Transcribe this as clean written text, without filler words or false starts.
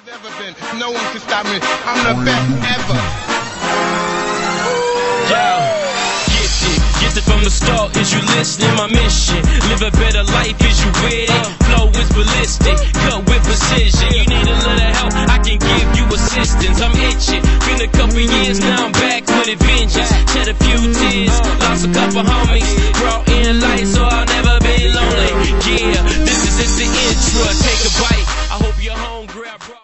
Ever been. No one can stop me. I'm the best ever. Gifted from the start. Is you listening? My mission. Live a better life. Is you with it? Flow is ballistic. Cut with precision. You need a little help? I can give you assistance. I'm itching. Been a couple years now. I'm back with a vengeance. Shed a few tears. Lost a couple homies. Brought in light so I'll never be lonely. Yeah, this is the intro. Take a bite. I hope you're home. Grab.